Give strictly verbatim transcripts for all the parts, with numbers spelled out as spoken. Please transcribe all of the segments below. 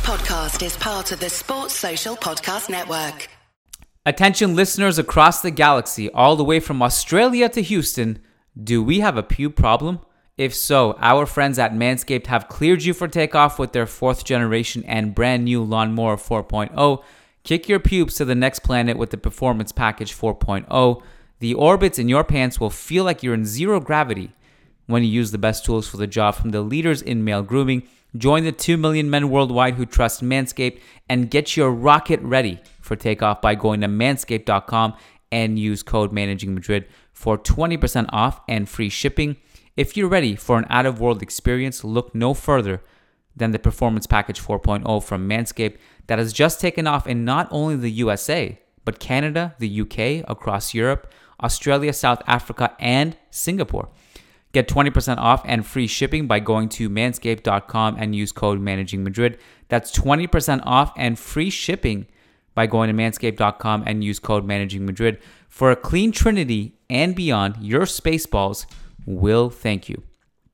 podcast is part of the Sports Social Podcast Network. Attention listeners across the galaxy, all the way from Australia to Houston, do we have a pube problem? If so, our friends at Manscaped have cleared you for takeoff with their fourth generation and brand new Lawnmower four point oh. Kick your pubes to the next planet with the Performance Package four point oh. The orbits in your pants will feel like you're in zero gravity when you use the best tools for the job from the leaders in male grooming. Join the two million men worldwide who trust Manscaped and get your rocket ready for takeoff by going to manscaped dot com and use code ManagingMadrid for twenty percent off and free shipping. If you're ready for an out-of-world experience, look no further than the Performance Package four point oh from Manscaped that has just taken off in not only the U S A, but Canada, the U K, across Europe, Australia, South Africa, and Singapore. Get twenty percent off and free shipping by going to manscaped dot com and use code ManagingMadrid. That's twenty percent off and free shipping by going to manscaped dot com and use code ManagingMadrid. For a clean trinity and beyond, your Spaceballs will thank you.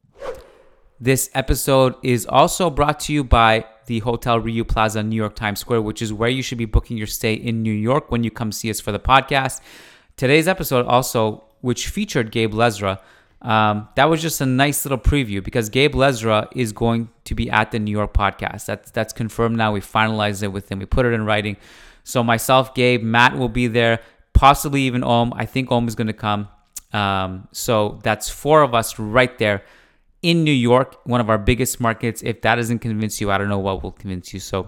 This episode is also brought to you by the Hotel Riu Plaza, New York Times Square, which is where you should be booking your stay in New York when you come see us for the podcast. Today's episode also, which featured Gabe Lesra, um, that was just a nice little preview because Gabe Lesra is going to be at the New York podcast. That's that's confirmed now. We finalized it with him. We put it in writing. So myself, Gabe, Matt will be there, possibly even Om. I think Om is going to come. Um, so that's four of us right there in New York, one of our biggest markets. If that doesn't convince you, I don't know what will convince you. So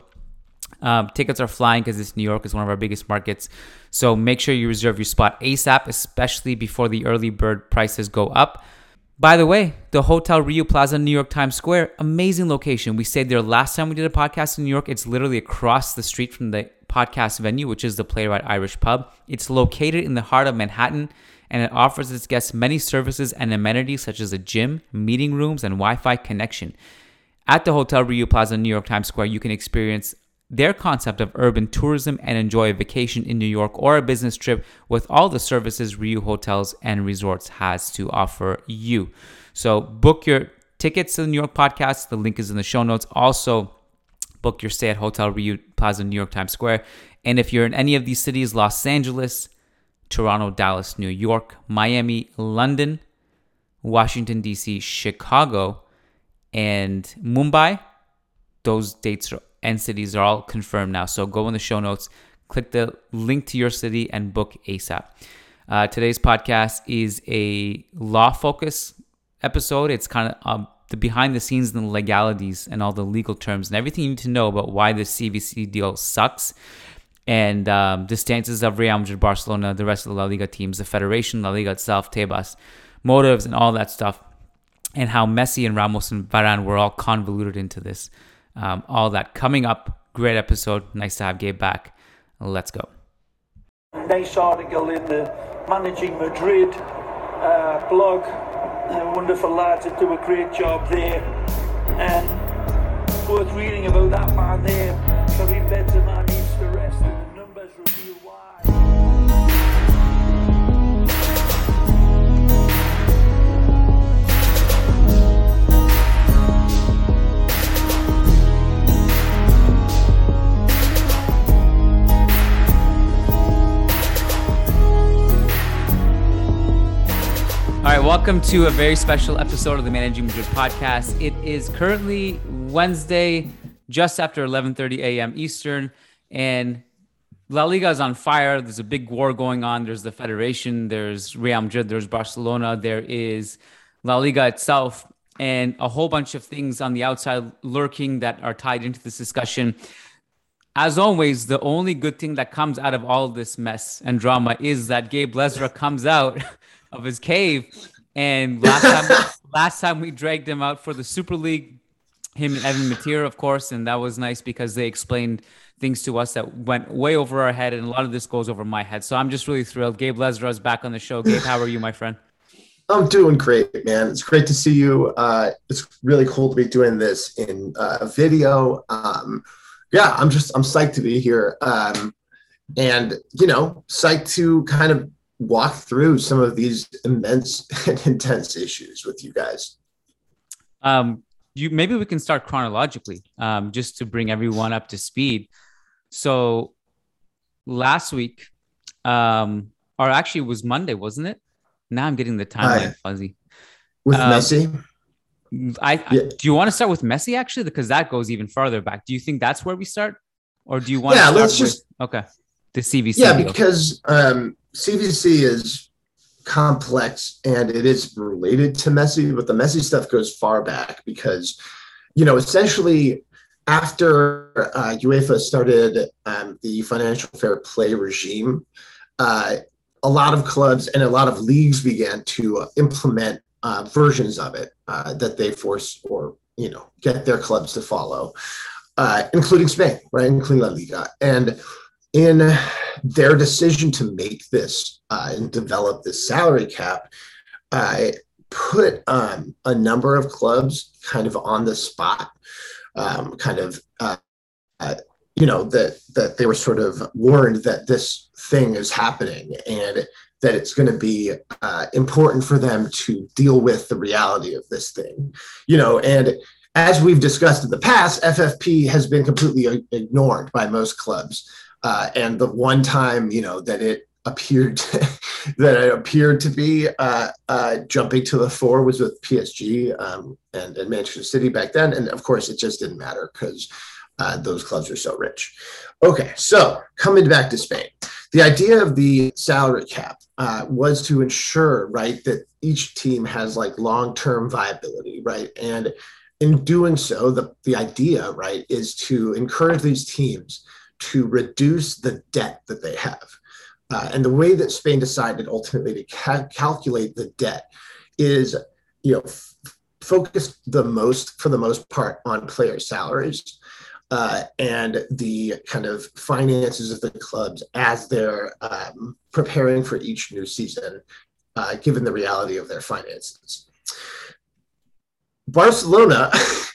um, tickets are flying because it's New York. It's one of our biggest markets. So make sure you reserve your spot ASAP, especially before the early bird prices go up. By the way, the Hotel Riu Plaza, New York Times Square, amazing location. We stayed there last time we did a podcast in New York. It's literally across the street from the podcast venue, which is the Playwright Irish Pub. It's located in the heart of Manhattan, and it offers its guests many services and amenities such as a gym, meeting rooms, and Wi-Fi connection. At the Hotel Riu Plaza, New York Times Square, you can experience their concept of urban tourism and enjoy a vacation in New York or a business trip with all the services Riu Hotels and Resorts has to offer you. So book your tickets to the New York podcast. The link is in the show notes. Also, book your stay at Hotel Riu Plaza, New York Times Square. And if you're in any of these cities, Los Angeles, Toronto, Dallas, New York, Miami, London, Washington, D C, Chicago, and Mumbai, those dates are, and cities are all confirmed now. So go in the show notes, click the link to your city, and book ASAP. Uh, today's podcast is a law focus episode. It's kind of um, the behind the scenes and the legalities and all the legal terms and everything you need to know about why this C V C deal sucks. And um, the stances of Real Madrid, Barcelona, the rest of the La Liga teams, the Federation, La Liga itself, Tebas, motives, and all that stuff, and how Messi and Ramos and Varane were all convoluted into this. Um, all that coming up. Great episode. Nice to have Gabe back. Let's go. Nice article in the Managing Madrid uh, blog. Uh, wonderful lads that do a great job there. And worth reading about that man there. Karim Benzema needs to rest, and the numbers reveal why. All right, welcome to a very special episode of the Managing Madrid podcast. It is currently Wednesday, just after eleven thirty a.m. Eastern, and La Liga is on fire. There's a big war going on. There's the Federation, there's Real Madrid, there's Barcelona, there is La Liga itself, and a whole bunch of things on the outside lurking that are tied into this discussion. As always, the only good thing that comes out of all this mess and drama is that Gabe Lesra comes out of his cave. And last time, last time we dragged him out for the Super League, him and Evan Matir, of course, and that was nice because they explained things to us that went way over our head, and a lot of this goes over my head. So I'm just really thrilled. Gabe Lesra is back on the show. Gabe, how are you, my friend? I'm doing great, man. It's great to see you. Uh, it's really cool to be doing this in uh, video. Um, yeah, I'm just, I'm psyched to be here. Um, and, you know, psyched to kind of walk through some of these immense and intense issues with you guys. Um, you maybe we can start chronologically, um, just to bring everyone up to speed. So last week, um, or actually it was Monday, wasn't it? Now I'm getting the timeline uh, fuzzy. With um, Messi? I, I yeah. Do you want to start with Messi actually? Because that goes even farther back. Do you think that's where we start? Or do you want yeah, to start let's with, just, okay, the C V C? Yeah, deal? because um, C V C is complex and it is related to Messi, but the Messi stuff goes far back because, you know, essentially after uh, UEFA started um, the financial fair play regime, uh, a lot of clubs and a lot of leagues began to uh, implement uh, versions of it uh, that they force or, you know, get their clubs to follow, uh, including Spain, right, including La Liga. And in their decision to make this uh, and develop this salary cap, I uh, put um, a number of clubs kind of on the spot, um, kind of, uh, uh, you know, that that they were sort of warned that this thing is happening and that it's going to be uh, important for them to deal with the reality of this thing, you know, and as we've discussed in the past, F F P has been completely ignored by most clubs. Uh, and the one time, you know, that it appeared that it appeared to be uh, uh, jumping to the fore was with P S G um, and, and Manchester City back then. And of course, it just didn't matter because uh, those clubs are so rich. Okay, so coming back to Spain, the idea of the salary cap uh, was to ensure, right, that each team has like long-term viability, right? And in doing so, the, the idea, right, is to encourage these teams to reduce the debt that they have. Uh, and the way that Spain decided ultimately to ca- calculate the debt is, you know, f- focused the most, for the most part, on player salaries uh, and the kind of finances of the clubs as they're um, preparing for each new season, uh, given the reality of their finances. Barcelona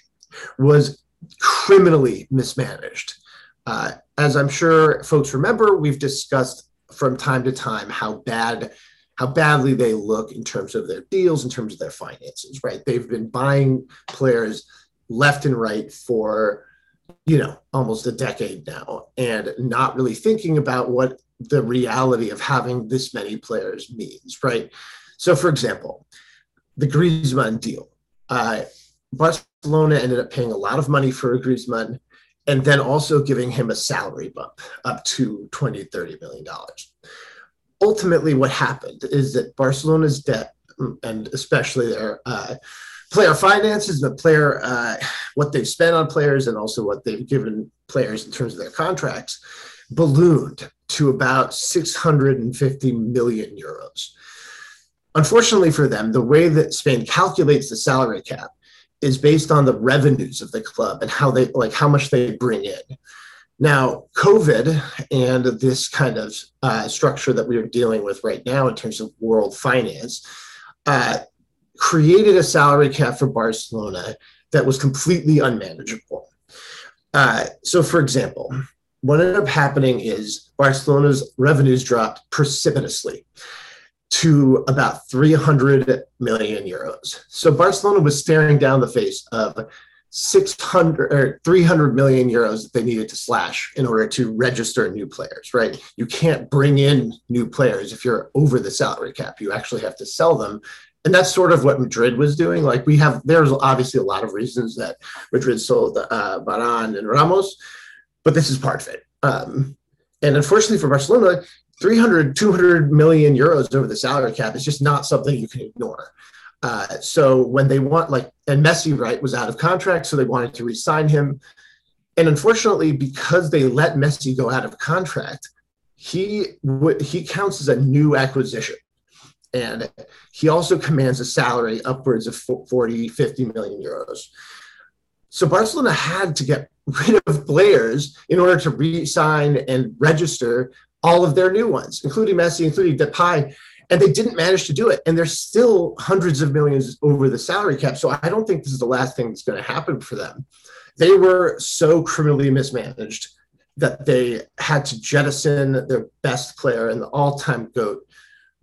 was criminally mismanaged. Uh, as I'm sure folks remember, we've discussed from time to time how bad, how badly they look in terms of their deals, in terms of their finances, right? They've been buying players left and right for, you know, almost a decade now, and not really thinking about what the reality of having this many players means, right? So, for example, the Griezmann deal. Uh, Barcelona ended up paying a lot of money for Griezmann and then also giving him a salary bump up to twenty, thirty million dollars. Ultimately, what happened is that Barcelona's debt, and especially their uh, player finances, the player, uh, what they've spent on players and also what they've given players in terms of their contracts, ballooned to about six hundred fifty million euros. Unfortunately for them, the way that Spain calculates the salary cap is based on the revenues of the club and how they, like how much they bring in. Now, COVID and this kind of uh, structure that we are dealing with right now in terms of world finance uh, created a salary cap for Barcelona that was completely unmanageable. Uh, so, for example, what ended up happening is Barcelona's revenues dropped precipitously to about three hundred million euros. So Barcelona was staring down the face of six hundred or three hundred million euros that they needed to slash in order to register new players, right? You can't bring in new players if you're over the salary cap. You actually have to sell them. And that's sort of what Madrid was doing. Like we have, there's obviously a lot of reasons that Madrid sold uh, Varane and Ramos, but this is part of it. Um, and unfortunately for Barcelona, three hundred, two hundred million euros over the salary cap is just not something you can ignore. Uh, so when they want, like, and Messi, right, was out of contract, so they wanted to re-sign him. And unfortunately, because they let Messi go out of contract, he w- he counts as a new acquisition. And he also commands a salary upwards of forty, fifty million euros. So Barcelona had to get rid of players in order to re-sign and register all of their new ones, including Messi, including Depay, and they didn't manage to do it. And they're still hundreds of millions over the salary cap. So I don't think this is the last thing that's going to happen for them. They were so criminally mismanaged that they had to jettison their best player and the all-time GOAT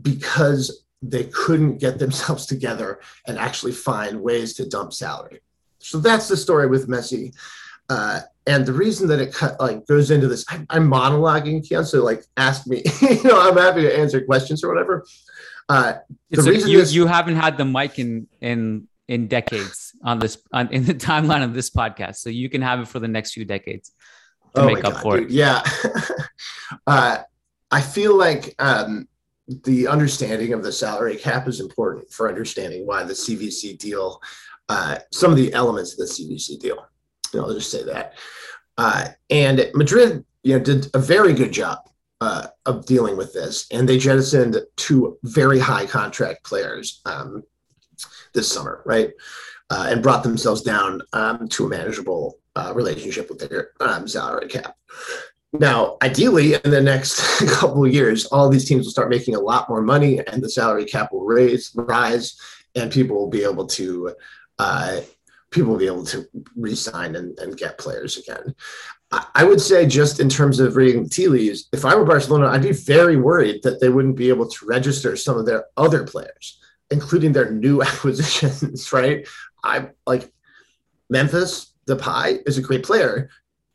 because they couldn't get themselves together and actually find ways to dump salary. so that's the story with Messi. Uh, and the reason that it cut, like goes into this, I, I'm monologuing, Keon, so like ask me, you know, I'm happy to answer questions or whatever. Uh, the it's reason like you, this, you haven't had the mic in, in, in decades on this, on, in the timeline of this podcast. So you can have it for the next few decades to oh make my up God, for dude. it. Yeah. uh, I feel like um, the understanding of the salary cap is important for understanding why the C V C deal, uh, some of the elements of the C V C deal, you know, I'll just say that. Uh, and Madrid, you know, did a very good job uh, of dealing with this, and they jettisoned two very high contract players um, this summer, right, uh, and brought themselves down um, to a manageable uh, relationship with their um, salary cap. Now, ideally, in the next couple of years, all these teams will start making a lot more money, and the salary cap will raise, rise, and people will be able to. Uh, people will be able to re-sign and, and get players again. I would say, just in terms of reading the tea leaves, if I were Barcelona, I'd be very worried that they wouldn't be able to register some of their other players, including their new acquisitions, right? I like Memphis Depay is a great player.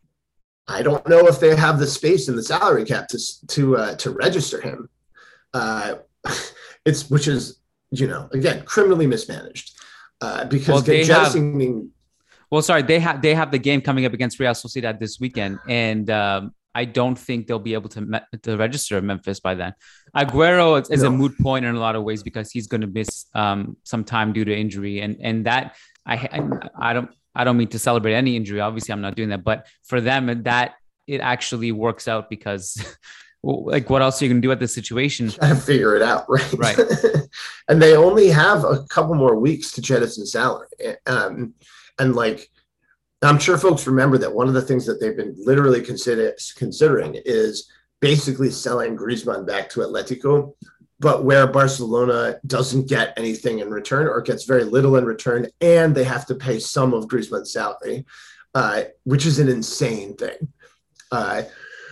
I don't know if they have the space in the salary cap to to uh, to register him. Uh, it's which is, you know, again, criminally mismanaged. Uh, because well, they jettisoning. Have, well, sorry, they have they have the game coming up against Real Sociedad this weekend, and um, I don't think they'll be able to me- to register Memphis by then. Aguero is, is no. a moot point in a lot of ways because he's going to miss um, some time due to injury, and and that I, I I don't I don't mean to celebrate any injury. Obviously, I'm not doing that, but for them, that it actually works out because. Like, what else are you going to do at this situation? Gotta figure it out, right? Right. And they only have a couple more weeks to jettison salary. Um, and like, I'm sure folks remember that one of the things that they've been literally consider, considering is basically selling Griezmann back to Atletico, but where Barcelona doesn't get anything in return or gets very little in return, and they have to pay some of Griezmann's salary, uh, which is an insane thing. Uh,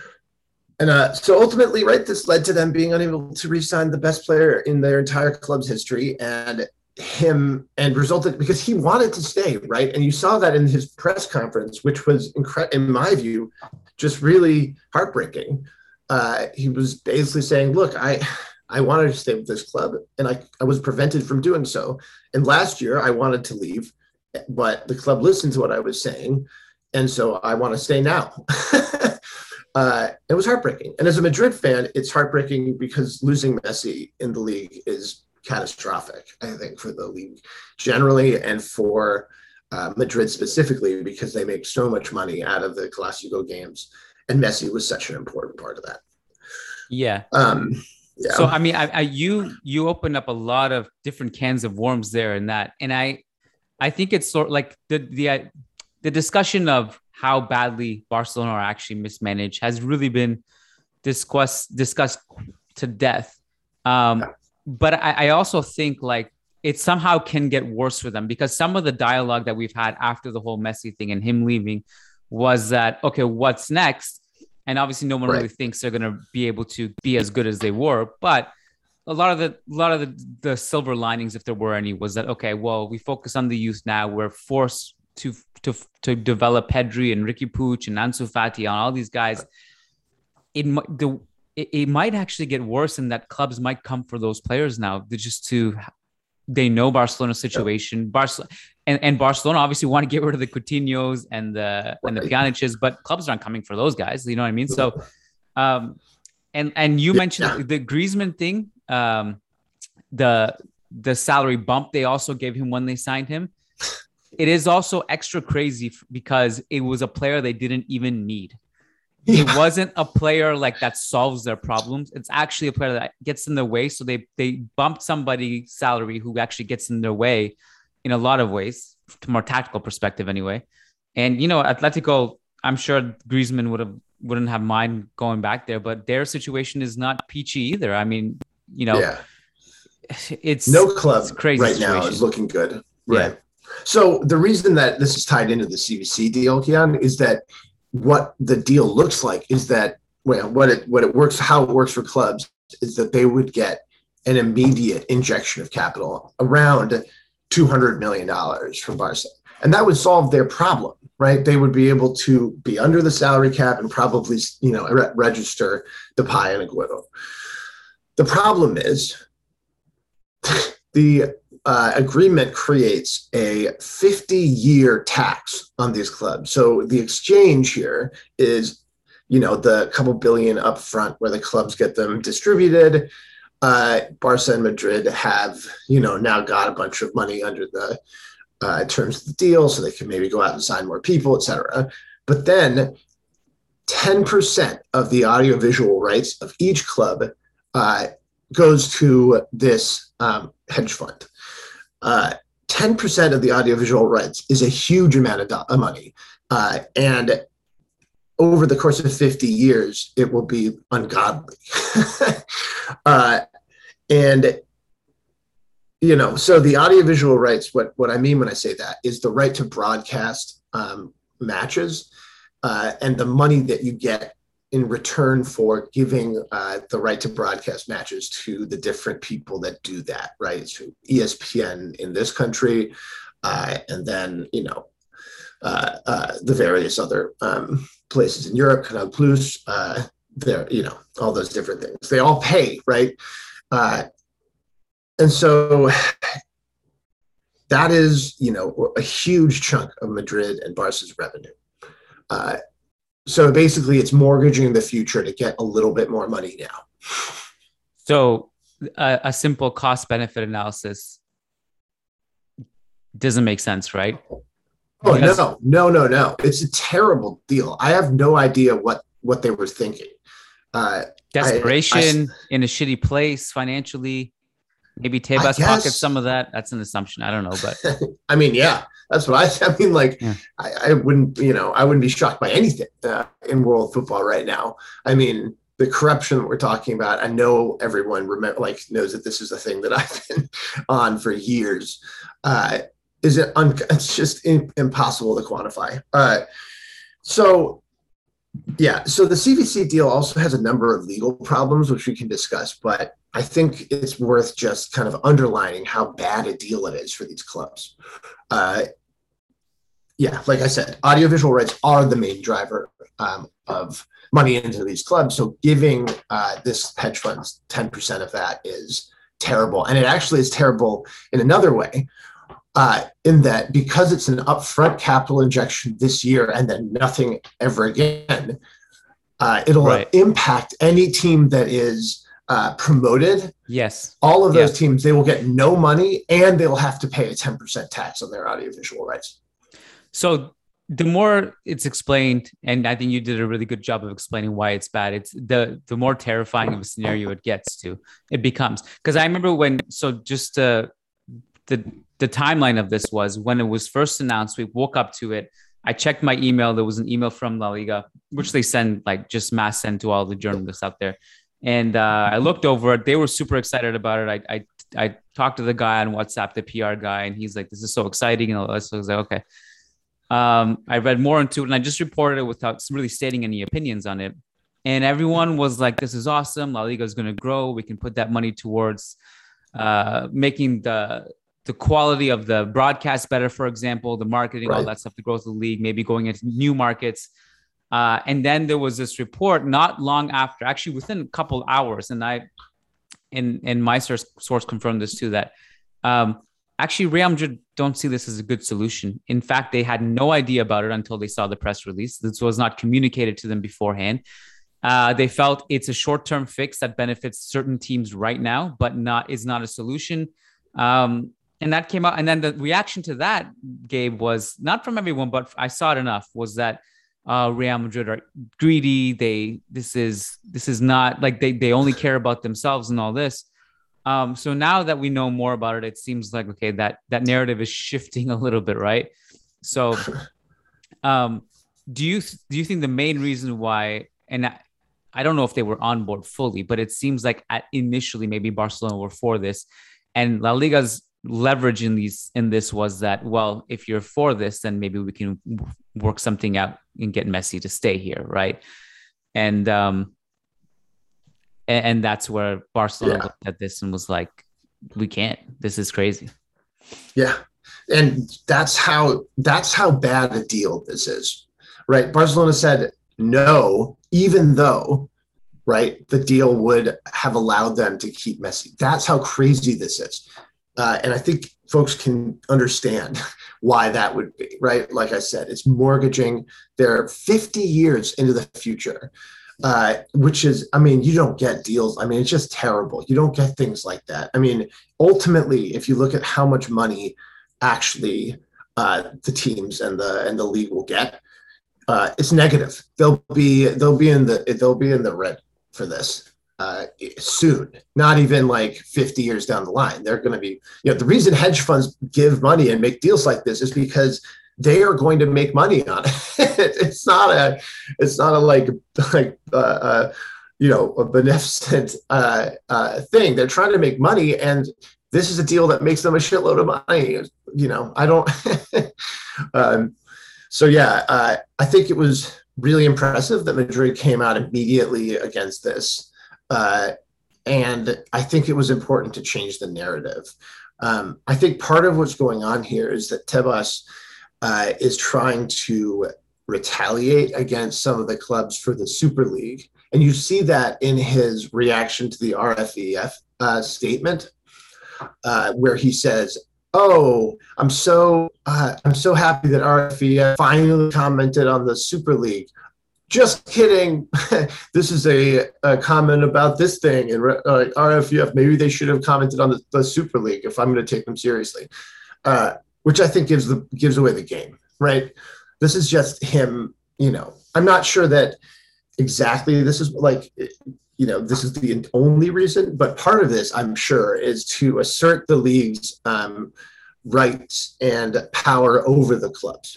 And uh, so ultimately, right, this led to them being unable to re-sign the best player in their entire club's history, and him, and resulted because he wanted to stay, right? And you saw that in his press conference, which was, incre- in my view, just really heartbreaking. Uh, he was basically saying, look, I I wanted to stay with this club, and I, I was prevented from doing so. And last year, I wanted to leave, but the club listened to what I was saying, and so I want to stay now. Uh, it was heartbreaking. And as a Madrid fan, it's heartbreaking because losing Messi in the league is catastrophic, I think, for the league generally and for uh, Madrid specifically, because they make so much money out of the Clásico games. And Messi was such an important part of that. Yeah. Um, yeah. So, I mean, I, I, you you opened up a lot of different cans of worms there in that. And I I think it's sort of like the the uh, the discussion of how badly Barcelona are actually mismanaged has really been discussed discussed to death. Um, but I, I also think like it somehow can get worse for them because some of the dialogue that we've had after the whole Messi thing and him leaving was that, okay, what's next? And obviously no one right. really thinks they're going to be able to be as good as they were. But a lot of the, a lot of the, the silver linings, if there were any, was that, okay, well, we focus on the youth now. We're forced to to to develop Pedri and Ricky Puig and Ansu Fati on all these guys. It the it, it might actually get worse in that clubs might come for those players now. They're just to they know Barcelona's situation. Barcelona and, and Barcelona obviously want to get rid of the Coutinhos and the and the Pjaniches, but clubs aren't coming for those guys. You know what I mean? So, um, and and you mentioned yeah. the Griezmann thing, um, the the salary bump they also gave him when they signed him. It is also extra crazy because it was a player they didn't even need. Yeah. It wasn't a player like that solves their problems. It's actually a player that gets in their way. So they they bumped somebody's salary who actually gets in their way in a lot of ways, from a tactical perspective anyway. And, you know, Atletico, I'm sure Griezmann would have wouldn't have mind going back there, but their situation is not peachy either. I mean, you know, yeah. it's no club it's crazy right situation. now is looking good. Right. Yeah. So the reason that this is tied into the C V C deal, Keon, is that what the deal looks like is that well, what it what it works, how it works for clubs is that they would get an immediate injection of capital around two hundred million dollars from Barca. and that would solve their problem, right? They would be able to be under the salary cap and probably, you know, re- register Depay and Aguero. The problem is the uh, agreement creates a fifty-year tax on these clubs. So the exchange here is, you know, the couple billion up front where the clubs get them distributed. Uh, Barca and Madrid have, you know, now got a bunch of money under the uh, terms of the deal, so they can maybe go out and sign more people, et cetera. But then ten percent of the audiovisual rights of each club uh, goes to this um, hedge fund. Uh, ten percent of the audiovisual rights is a huge amount of, do- of money. Uh, and over the course of fifty years, it will be ungodly. uh, and, you know, so the audiovisual rights, what, what I mean when I say that is the right to broadcast um, matches uh, and the money that you get in return for giving uh, the right to broadcast matches to the different people that do that, right? So E S P N in this country, uh, and then, you know, uh, uh, the various other um, places in Europe, Canal Plus, uh, there, you know, all those different things. They all pay, right? Uh, and so that is, you know, a huge chunk of Madrid and Barca's revenue. Uh, So basically, it's mortgaging the future to get a little bit more money now. So a, a simple cost benefit analysis doesn't make sense, right? Oh, Because- no, no, no, no. It's a terrible deal. I have no idea what, what they were thinking. Uh, Desperation I, I, in a shitty place financially. Maybe I Tebas guess- pockets some of that. That's an assumption. I don't know, but I mean, yeah, that's what I, I mean, like, Yeah. I, I wouldn't, you know, I wouldn't be shocked by anything uh, in world football right now. I mean, the corruption that we're talking about, I know everyone remember, like knows that this is a thing that I've been on for years. Uh, is it, un- it's just in, impossible to quantify. Uh, so yeah, so the C V C deal also has a number of legal problems, which we can discuss, but I think it's worth just kind of underlining how bad a deal it is for these clubs. Uh, yeah, like I said, audiovisual rights are the main driver um, of money into these clubs. So giving uh, this hedge funds ten percent of that is terrible. And it actually is terrible in another way, uh, in that because it's an upfront capital injection this year and then nothing ever again, uh, it'll Right. impact any team that is uh, promoted. yes. All of those Yeah. teams, they will get no money and they will have to pay a ten percent tax on their audiovisual rights. So the more it's explained, and I think you did a really good job of explaining why it's bad, it's the the more terrifying of a scenario it gets to, it becomes. Because I remember when, so just uh, the the timeline of this was when it was first announced, we woke up to it. I checked my email. There was an email from La Liga, which they send like just mass send to all the journalists out there. And uh, I looked over it. They were super excited about it. I, I I talked to the guy on WhatsApp, the P R guy, and he's like, "This is so exciting." And all that. So I was like, "Okay." Um, I read more into it, and I just reported it without really stating any opinions on it. And everyone was like, "This is awesome. La Liga is going to grow. We can put that money towards uh, making the the quality of the broadcast better, for example, the marketing, all Right. that stuff, the growth of the league, maybe going into new markets." Uh, and then there was this report not long after, actually within a couple hours, and I, and and my source source confirmed this too, that um, actually Real Madrid don't see this as a good solution. In fact, they had no idea about it until they saw the press release. This was not communicated to them beforehand. Uh, they felt it's a short-term fix that benefits certain teams right now, but not is not a solution. Um, and that came out, and then the reaction to that, Gabe, was not from everyone, but I saw it enough, was that uh, Real Madrid are greedy. They this is this is not like they they only care about themselves and all this. Um, so now that we know more about it, it seems like okay that that narrative is shifting a little bit, right? So, um, do you do you think the main reason why, and I, I don't know if they were on board fully, but it seems like at initially maybe Barcelona were for this, and La Liga's leverage in these in this was that, well, if you're for this, then maybe we can work something out and get Messi to stay here, right? And um, and, and that's where Barcelona Yeah. looked at this and was like, we can't. This is crazy. Yeah. and that's how that's how bad a deal this is, right? Barcelona said no, even though, right, the deal would have allowed them to keep Messi. That's how crazy this is. Uh, and I think folks can understand why that would be, right? Like I said, it's mortgaging. They're fifty years into the future, uh, which is, I mean, you don't get deals. I mean, it's just terrible. You don't get things like that. I mean, ultimately, if you look at how much money actually uh, the teams and the and the league will get, uh, it's negative. They'll be they'll be in the they'll be in the red for this. Uh, soon, not even like fifty years down the line. They're going to be, you know, the reason hedge funds give money and make deals like this is because they are going to make money on it. It's not a, it's not a like, like, uh, uh, you know, a beneficent uh, uh, thing. They're trying to make money, and this is a deal that makes them a shitload of money. You know, I don't. um, so yeah, uh, I think it was really impressive that Madrid came out immediately against this. Uh, and I think it was important to change the narrative. Um, I think part of what's going on here is that Tebas uh, is trying to retaliate against some of the clubs for the Super League. And you see that in his reaction to the R F E F uh, statement, uh, where he says, oh, I'm so uh, I'm so happy that R F E F finally commented on the Super League. Just kidding. This is a, a comment about this thing. And uh, R F E F, maybe they should have commented on the, the Super League if I'm going to take them seriously, uh, which I think gives the gives away the game, right? This is just him, you know, I'm not sure that exactly this is like, you know, this is the only reason, but part of this, I'm sure, is to assert the league's um, rights and power over the clubs.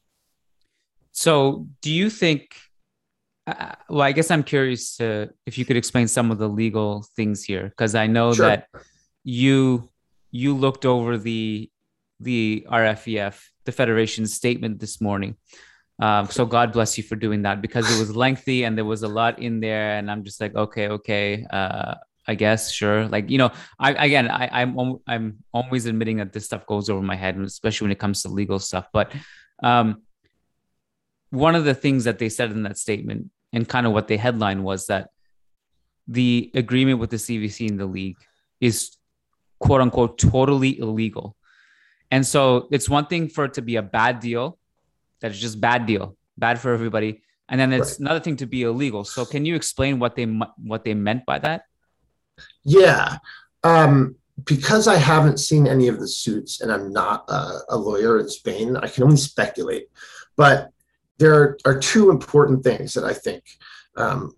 So do you think, Uh, well, I guess I'm curious to, if you could explain some of the legal things here, because I know Sure. that you you looked over the the R F E F, the Federation's statement this morning. Um, so God bless you for doing that, because it was lengthy and there was a lot in there, and I'm just like, okay, okay, uh, I guess, sure. Like, you know, I again, I, I'm I'm always admitting that this stuff goes over my head, and especially when it comes to legal stuff, but. Um, One of the things that they said in that statement, and kind of what they headline, was that the agreement with the C V C and the league is quote unquote totally illegal. And so it's one thing for it to be a bad deal, that is just bad deal, bad for everybody. And then it's right. Another thing to be illegal. So can you explain what they what they meant by that? Yeah. Um, because I haven't seen any of the suits, and I'm not uh, a lawyer in Spain, I can only speculate. But there are two important things that I think, um,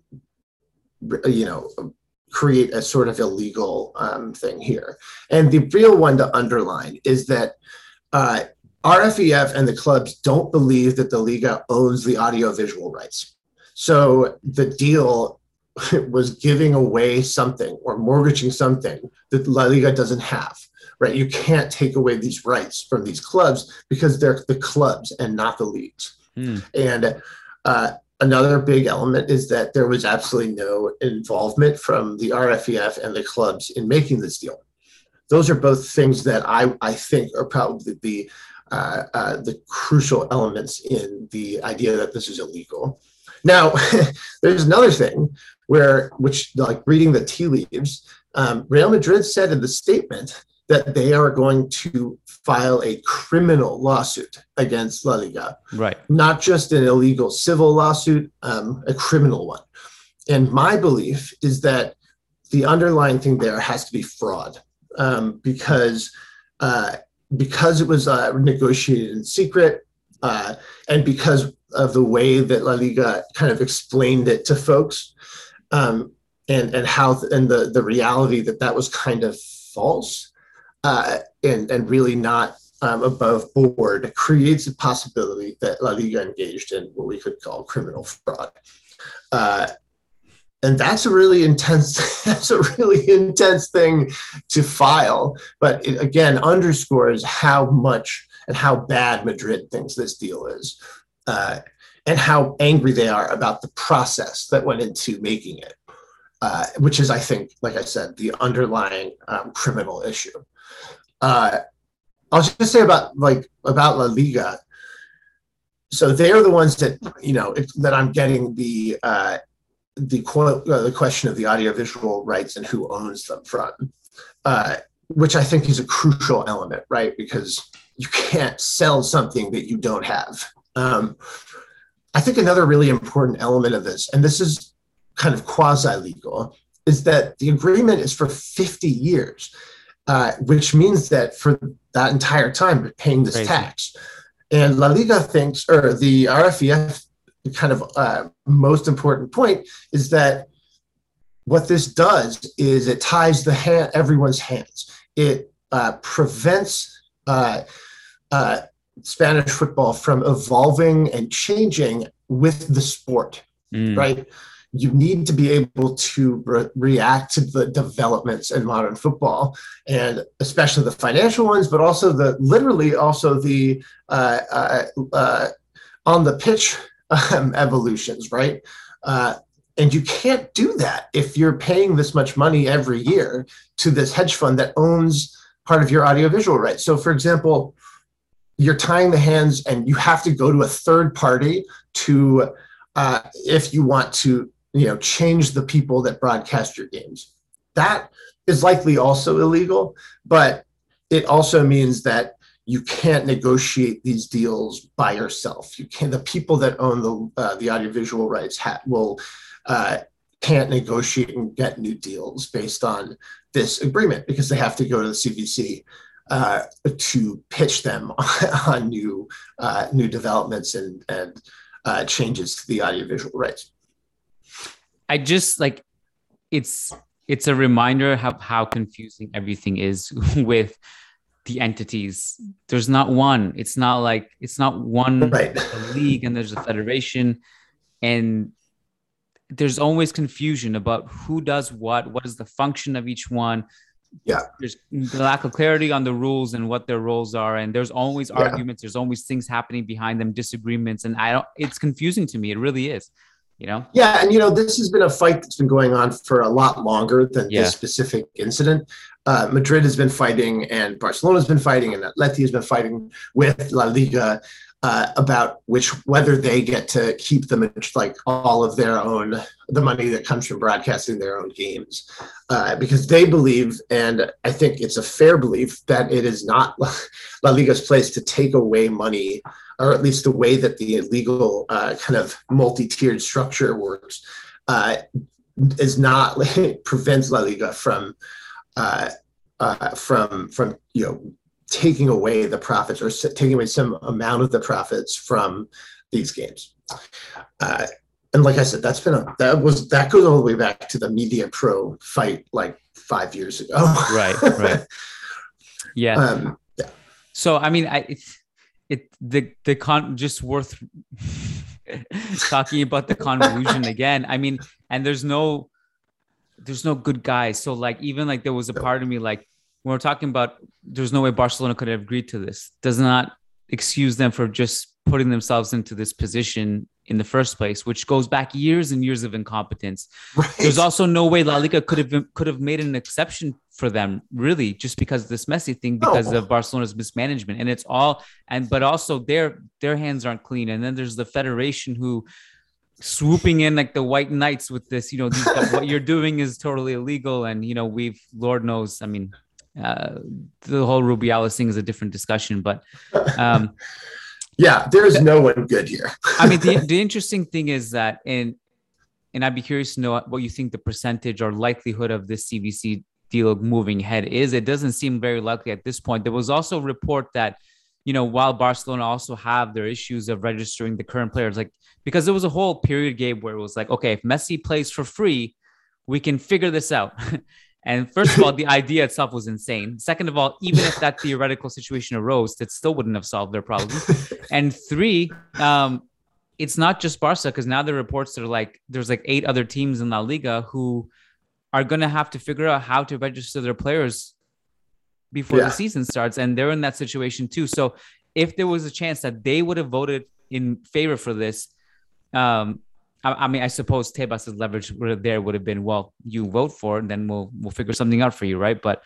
you know, create a sort of illegal um, thing here. And the real one to underline is that uh, R F E F and the clubs don't believe that the Liga owns the audiovisual rights. So the deal was giving away something or mortgaging something that La Liga doesn't have, right? You can't take away these rights from these clubs because they're the clubs and not the leagues. Mm. And uh, another big element is that there was absolutely no involvement from the R F E F and the clubs in making this deal. Those are both things that I, I think are probably the, uh, uh, the crucial elements in the idea that this is illegal. Now, there's another thing where, which like reading the tea leaves, um, Real Madrid said in the statement that they are going to file a criminal lawsuit against La Liga. Right. Not just an illegal civil lawsuit, um, a criminal one. And my belief is that the underlying thing there has to be fraud, um, because uh, because it was uh, negotiated in secret, uh, and because of the way that La Liga kind of explained it to folks, um, and and how and the the reality that that was kind of false. Uh, and, and really not um, above board, creates a possibility that La Liga engaged in what we could call criminal fraud. Uh, and that's a really intense, that's a really intense thing to file. But it, again, underscores how much and how bad Madrid thinks this deal is, uh, and how angry they are about the process that went into making it, uh, which is, I think, like I said, the underlying um, criminal issue. Uh, I'll just say about like about La Liga. So they're the ones that you know if, that I'm getting the uh, the quote uh, the question of the audiovisual rights and who owns them from, uh, which I think is a crucial element, right? Because you can't sell something that you don't have. Um, I think another really important element of this, and this is kind of quasi-legal, is that the agreement is for fifty years, uh, which means that for that entire time, you're paying this Crazy. tax. And La Liga thinks, or the R F E F, the kind of uh, most important point is that what this does is it ties the hand, everyone's hands. It uh, prevents uh, uh, Spanish football from evolving and changing with the sport, mm. right? You need to be able to re- react to the developments in modern football, and especially the financial ones, but also the literally also the uh, uh, uh, on the pitch um, evolutions, right? Uh, and you can't do that if you're paying this much money every year to this hedge fund that owns part of your audiovisual rights. So, for example, you're tying the hands, and you have to go to a third party to uh, if you want to. You know, change the people that broadcast your games. That is likely also illegal, but it also means that you can't negotiate these deals by yourself. You can the people that own the uh, the audiovisual rights ha- will uh, can't negotiate and get new deals based on this agreement because they have to go to the C V C uh, to pitch them on new uh, new developments and and uh, changes to the audiovisual rights. I just like it's it's a reminder how how confusing everything is with the entities. There's not one. It's not like it's not one right. league and there's a federation, and there's always confusion about who does what, what is the function of each one. Yeah. There's the lack of clarity on the rules and what their roles are, and there's always yeah. arguments. There's always things happening behind them, disagreements, and I don't. It's confusing to me. It really is. You know? Yeah. And, you know, this has been a fight that's been going on for a lot longer than yeah. this specific incident. Uh, Madrid has been fighting and Barcelona has been fighting and Atleti has been fighting with La Liga uh, about which, whether they get to keep them like all of their own, the money that comes from broadcasting their own games uh, because they believe, and I think it's a fair belief, that it is not La Liga's place to take away money, or at least the way that the legal uh, kind of multi-tiered structure works, uh, is not prevents La Liga from uh, uh, from from you know taking away the profits or taking away some amount of the profits from these games. Uh, and like I said, that's been a that was that goes all the way back to the Media Pro fight like five years ago. Right. Right. Yeah. Um, yeah. So I mean, I. It's, It the the con just worth talking about the convolution again. I mean, and there's no there's no good guys. So like even like there was a part of me like when we're talking about there's no way Barcelona could have agreed to this. Does not excuse them for just putting themselves into this position in the first place, which goes back years and years of incompetence. Right. There's also no way La Liga could have could have made an exception for them, really, just because of this Messi thing, because oh. of Barcelona's mismanagement. And it's all, and but also their their hands aren't clean. And then there's the federation who swooping in like the white knights with this, you know, these, what you're doing is totally illegal. And, you know, we've, Lord knows, I mean, uh, the whole Rubiales thing is a different discussion, but um, yeah, there's no one good here. I mean, the, the interesting thing is that, and, and I'd be curious to know what you think the percentage or likelihood of this C V C deal moving ahead is. It doesn't seem very likely at this point. There was also a report that, you know, while Barcelona also have their issues of registering the current players, like, because there was a whole period, Gabe, where it was like, okay, if Messi plays for free, we can figure this out. And first of all, the idea itself was insane. Second of all, even if that theoretical situation arose, that still wouldn't have solved their problem. And three, um, it's not just Barca, because now there are reports that are like, there's like eight other teams in La Liga who are going to have to figure out how to register their players before yeah. the season starts. And they're in that situation too. So if there was a chance that they would have voted in favor for this, um, I, I mean, I suppose Tebas's leverage there would have been, well, you vote for it and then we'll, we'll figure something out for you. Right. But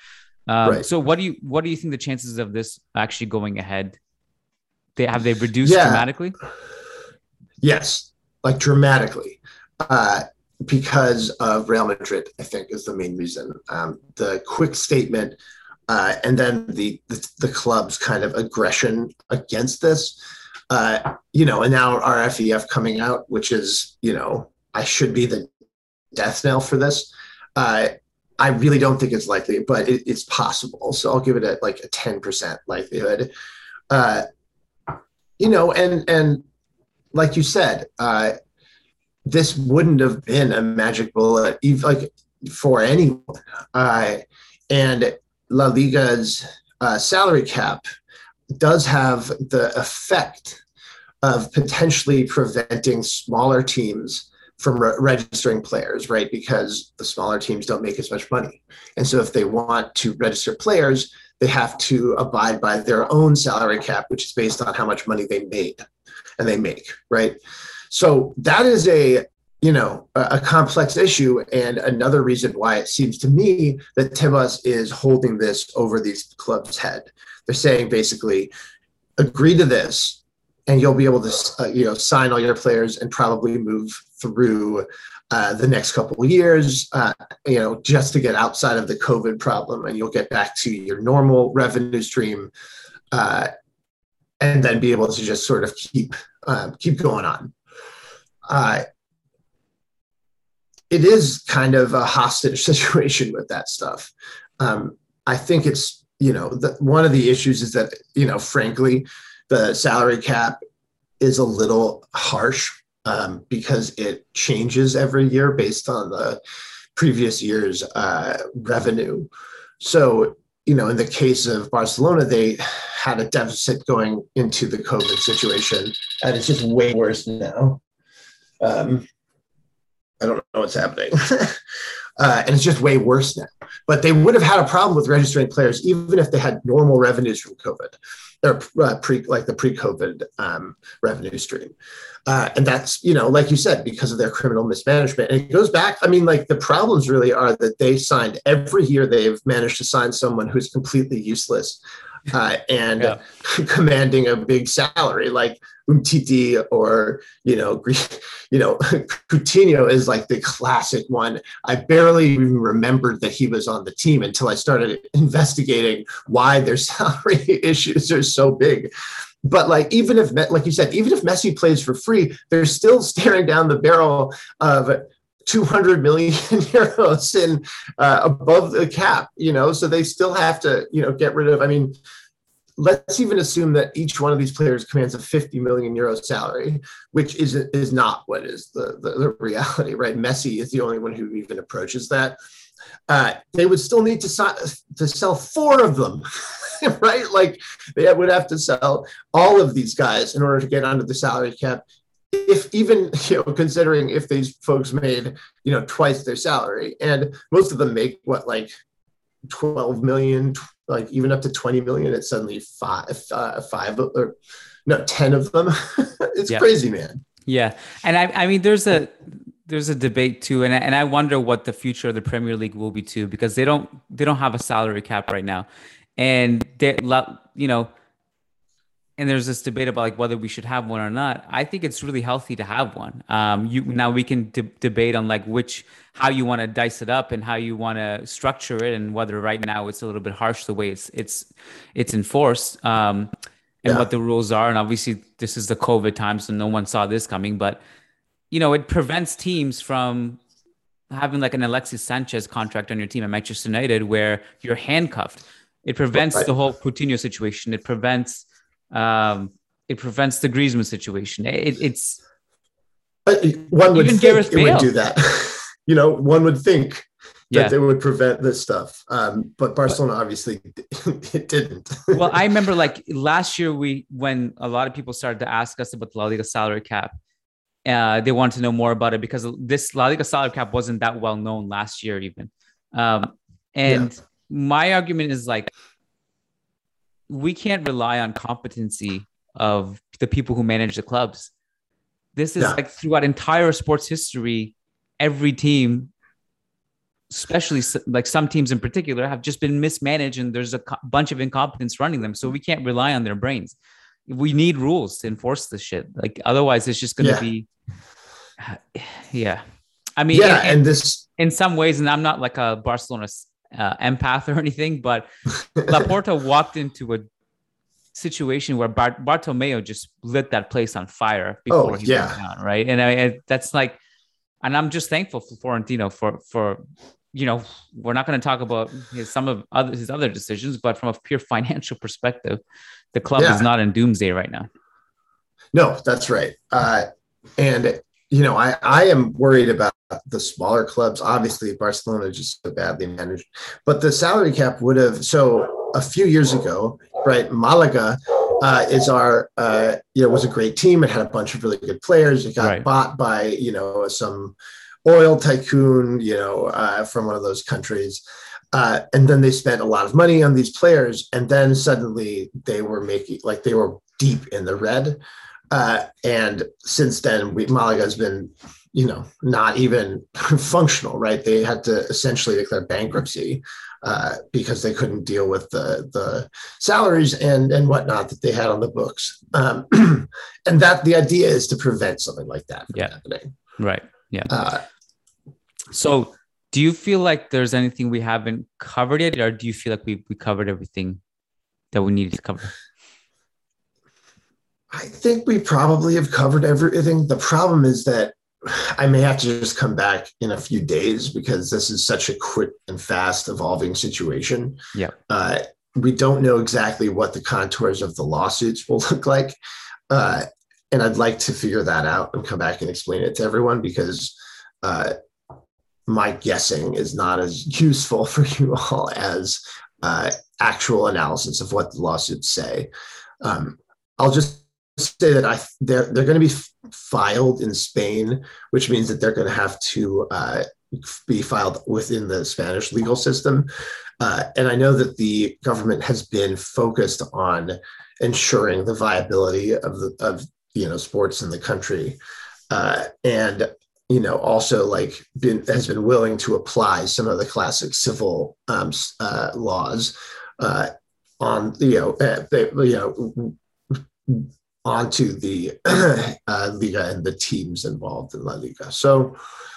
Um, Right. So what do you what do you think the chances of this actually going ahead? They have they reduced Yeah. dramatically? Yes, like dramatically, uh, because of Real Madrid, I think is the main reason. Um, the quick statement, uh, and then the, the the club's kind of aggression against this, uh, you know, and now R F E F coming out, which is, you know, I should be the death knell for this. Uh, I really don't think it's likely, but it, it's possible. So I'll give it a, like a ten percent likelihood. Uh, you know, and and like you said, uh, this wouldn't have been a magic bullet, even like for anyone. Uh, and La Liga's uh, salary cap does have the effect of potentially preventing smaller teams from re- registering players, right? Because the smaller teams don't make as much money. And so if they want to register players, they have to abide by their own salary cap, which is based on how much money they made and they make, right? So that is a, you know, a, a complex issue, and another reason why it seems to me that Tebas is holding this over these clubs' head. They're saying basically, agree to this, and you'll be able to, uh, you know, sign all your players and probably move through uh, the next couple of years, uh, you know, just to get outside of the COVID problem, and you'll get back to your normal revenue stream, uh, and then be able to just sort of keep uh, keep going on. Uh, it is kind of a hostage situation with that stuff. Um, I think it's, you know, the, one of the issues is that, you know, frankly, the salary cap is a little harsh um, because it changes every year based on the previous year's uh, revenue. So, you know, in the case of Barcelona, they had a deficit going into the COVID situation, and it's just way worse now. Um, I don't know what's happening. uh, and it's just way worse now. But they would have had a problem with registering players even if they had normal revenues from COVID, or uh, pre, like the pre-COVID um, revenue stream. Uh, and that's, you know, like you said, because of their criminal mismanagement. And it goes back, I mean, like the problems really are that they signed, every year they've managed to sign someone who's completely useless uh, and yeah. commanding a big salary, like Umtiti or, you know, you know, Coutinho is like the classic one. I barely even remembered that he was on the team until I started investigating why their salary issues are so big. But like, even if, like you said, even if Messi plays for free, they're still staring down the barrel of two hundred million euros in uh, above the cap, you know, so they still have to, you know, get rid of, I mean, let's even assume that each one of these players commands a fifty million euro salary, which is is not what is the, the, the reality, right? Messi is the only one who even approaches that. Uh, they would still need to, to sell four of them, right? Like they would have to sell all of these guys in order to get under the salary cap. If even, you know, considering if these folks made, you know, twice their salary, and most of them make what, like twelve million, like even up to twenty million, it's suddenly five, uh, five or no, ten of them. It's yeah. crazy, man. Yeah. And I, I mean, there's a, there's a debate too. And I, and I wonder what the future of the Premier League will be too, because they don't, they don't have a salary cap right now. And they, you know, and there's this debate about like whether we should have one or not. I think it's really healthy to have one. Um, you now we can de- debate on like which, how you want to dice it up and how you want to structure it, and whether right now it's a little bit harsh the way it's it's it's enforced, um, and yeah. what the rules are. And obviously this is the COVID time, so no one saw this coming. But you know, it prevents teams from having like an Alexis Sanchez contract on your team at Manchester United, where you're handcuffed. It prevents right. the whole Coutinho situation. It prevents. Um, it prevents the Griezmann situation. It, it's one would think Gareth it Bale. would do that. You know, one would think that yeah. they would prevent this stuff. Um, but Barcelona but, obviously it didn't. Well, I remember like last year we when a lot of people started to ask us about the La Liga salary cap. Uh, they wanted to know more about it because this La Liga salary cap wasn't that well known last year even. Um, and yeah. my argument is like, we can't rely on competency of the people who manage the clubs. This is yeah. like throughout entire sports history, every team especially like some teams in particular, have just been mismanaged, and there's a co- bunch of incompetence running them. So we can't rely on their brains. We need rules to enforce this shit. Like otherwise, it's just going to Yeah. be, yeah. I mean, Yeah, in, in, and this in some ways, and I'm not like a Barcelona uh, empath or anything, but Laporta walked into a situation where Bart- Bartomeu just lit that place on fire before Oh, he yeah. went down, right? And I, I, that's like, and I'm just thankful for Florentino for for you know, we're not going to talk about his some of other his other decisions, but from a pure financial perspective, the club Yeah. is not in doomsday right now. No, that's right. Uh, and, you know, I, I am worried about the smaller clubs. Obviously, Barcelona is just so badly managed. But the salary cap would have, so a few years ago, right, Malaga uh, is our, uh, you know, was a great team. It had a bunch of really good players. It got Right. bought by, you know, some oil tycoon, you know, uh, from one of those countries. Uh, and then they spent a lot of money on these players. And then suddenly they were making, like they were deep in the red. Uh, and since then, we, Malaga has been, you know, not even functional, right? They had to essentially declare bankruptcy uh, because they couldn't deal with the the salaries and and whatnot that they had on the books. Um, and that the idea is to prevent something like that from Yeah. happening. Right. Yeah. Uh, So do you feel like there's anything we haven't covered yet, or do you feel like we we covered everything that we needed to cover? I think we probably have covered everything. The problem is that I may have to just come back in a few days because this is such a quick and fast evolving situation. Yeah. Uh, we don't know exactly what the contours of the lawsuits will look like. Uh, and I'd like to figure that out and come back and explain it to everyone because uh, my guessing is not as useful for you all as uh, actual analysis of what the lawsuits say. Um, I'll just say that I they're they're going to be filed in Spain, which means that they're going to have to uh, be filed within the Spanish legal system. Uh, and I know that the government has been focused on ensuring the viability of the of you know sports in the country, uh, and you know also like been has been willing to apply some of the classic civil um, uh, laws uh, on you know uh, they, you know. onto the uh, Liga and the teams involved in La Liga. So,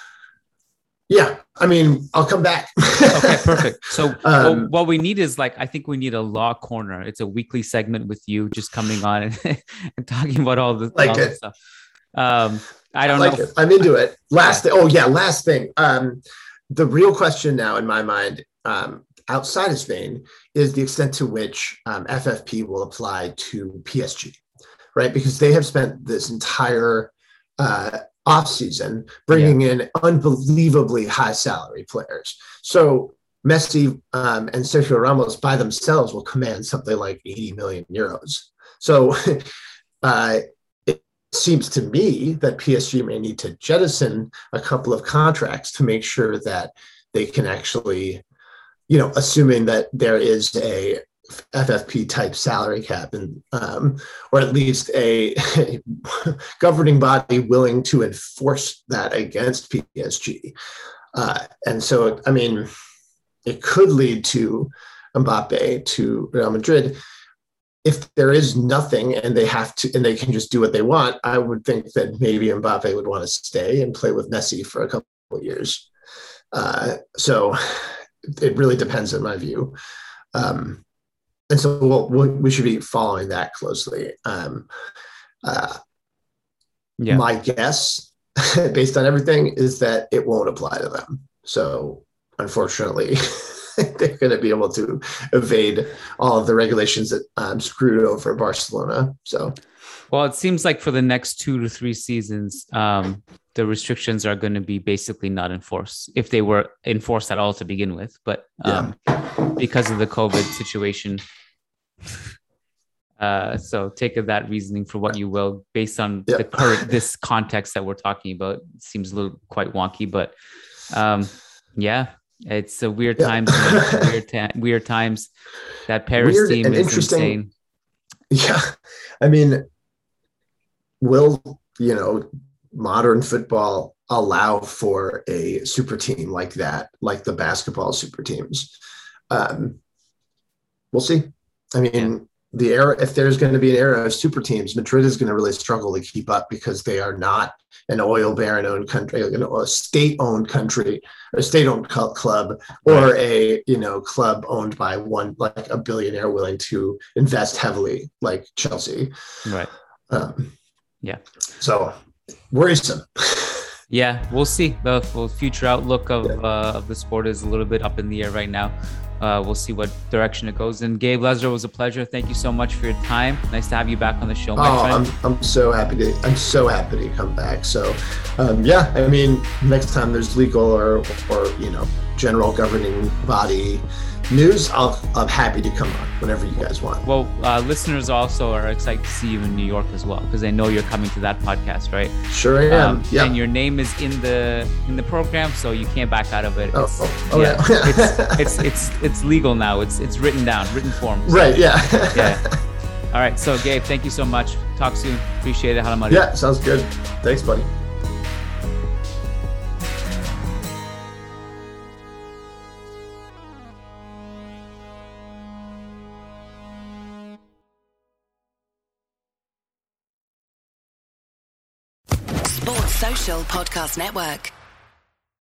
yeah, I mean, I'll come back. Okay, perfect. So Um, what, what we need is like, I think we need a law corner. It's a weekly segment with you just coming on and, and talking about all this, Like all it. this stuff. Um, I don't I like know. it. I'm into it. Last thing. Oh, yeah, last thing. Um, the real question now in my mind, um, outside of Spain, is the extent to which um, F F P will apply to P S G. Right, because they have spent this entire uh, offseason bringing in unbelievably high salary players. So Messi um, and Sergio Ramos by themselves will command something like eighty million euros. So uh, it seems to me that P S G may need to jettison a couple of contracts to make sure that they can actually, you know, assuming that there is a F F P type salary cap and um, or at least a, a governing body willing to enforce that against P S G. Uh, and so, I mean, it could lead to Mbappe to Real Madrid. If there is nothing and they have to, and they can just do what they want, I would think that maybe Mbappe would want to stay and play with Messi for a couple of years. Uh, so it really depends in my view. Um, And so we'll, we should be following that closely. Um, uh, Yeah. My guess, based on everything, is that it won't apply to them. So unfortunately, they're going to be able to evade all of the regulations that um, screwed over Barcelona. So, Well, it seems like for the next two to three seasons, um, the restrictions are going to be basically not enforced if they were enforced at all to begin with. But um, yeah. because of the COVID situation, uh, so take that reasoning for what you will, based on yeah. the current this context that we're talking about. It seems a little quite wonky, but um, yeah, it's a weird yeah. times, weird ta- weird times. That Paris Weird team and is interesting. insane. Yeah, I mean, will you know? modern football allow for a super team like that, like the basketball super teams? Um, we'll see. I mean, yeah. the era, if there's going to be an era of super teams, Madrid is going to really struggle to keep up because they are not an oil baron owned country, like a state owned country or a state owned club, or right. a, you know, club owned by one, like a billionaire willing to invest heavily like Chelsea. Right. Um, yeah. So worrisome. Yeah, we'll see. The future outlook of yeah. uh, of the sport is a little bit up in the air right now. Uh, we'll see what direction it goes. And Gabe Lesler, was a pleasure. Thank you so much for your time. Nice to have you back on the show, my oh, friend. I'm I'm so happy to I'm so happy to come back. So, um, yeah, I mean, next time there's legal or or you know general governing body news, I'll I'm happy to come on whenever you guys want. Well, uh, listeners also are excited to see you in New York as well because they know you're coming to that podcast, right? Sure I am. Um, yeah. And your name is in the in the program, so you can't back out of it. Oh, it's, oh, oh yeah, yeah. it's, it's it's it's legal now. It's it's written down, written form. So, right. Yeah. yeah. All right. So Gabe, thank you so much. Talk soon. Appreciate it. Halamari. Yeah. Sounds good. Thanks, buddy. Sports Social Podcast Network.